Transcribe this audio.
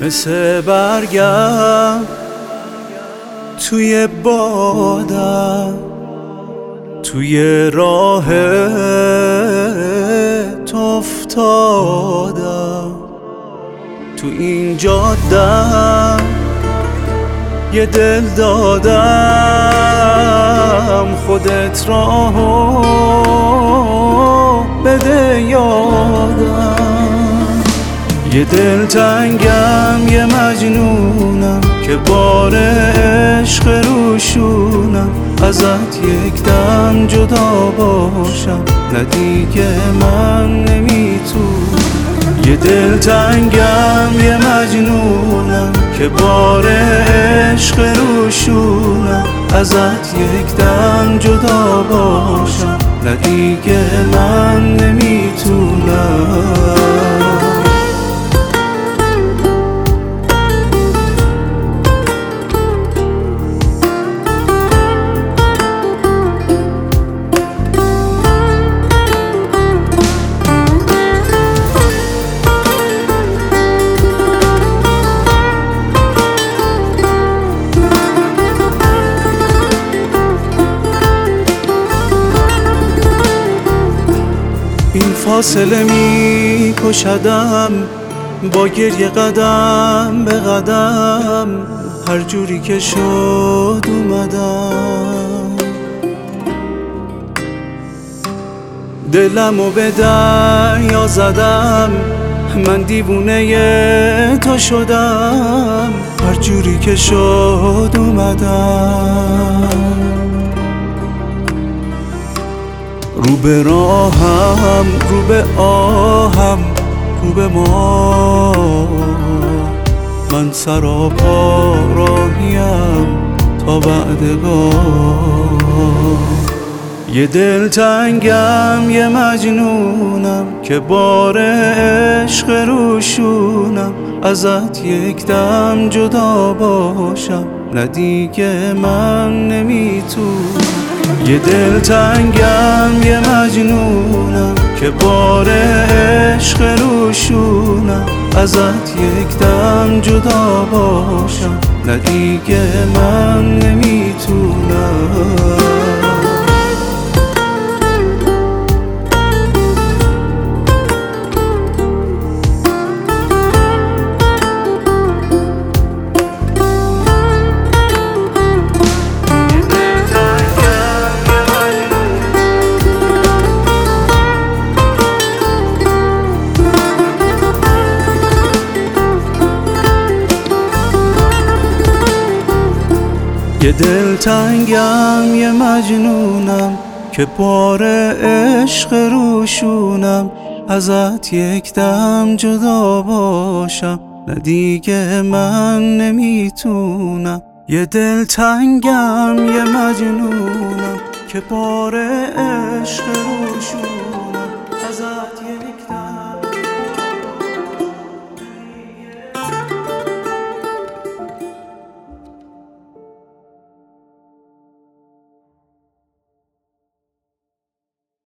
مثل برگم توی بادم، توی راه تو افتادم. تو این جادم یه دل دادم، خودت راهو بده یادم. یه دل تنگم، یه مجنونم که بار عشق روشونم. ازت یک دم جدا باشم، نه دیگه من نمیتونم. یه دل تنگم، یه مجنونم که بار عشق روشونم. ازت یک دم جدا باشم، نه دیگه من نمیتونم. این فاصله می کشدم، با گریه قدم به قدم. هر جوری که شد اومدم، دلمو به دریا زدم. من دیوونه تو شدم، هر جوری که شد اومدم. رو به راهم، رو به آهم، رو به ما. من سراپا راهیم تا بعدگاه. یه دل تنگم، یه مجنونم که بار عشق روشونم. ازت یک دم جدا باشم، نه دیگه من نمیتونم. یه دل تنگم، یه مجنونم که بار عشق روشونم. ازت یک دم جدا باشم، نه دیگه من نمیتونم. یه دل تنگم، یه مجنونم که بار عشق روشونم. ازت یک دم جدا باشم، نه دیگه من نمیتونم. یه دل تنگم، یه مجنونم که بار عشق روشونم. ازت یک دم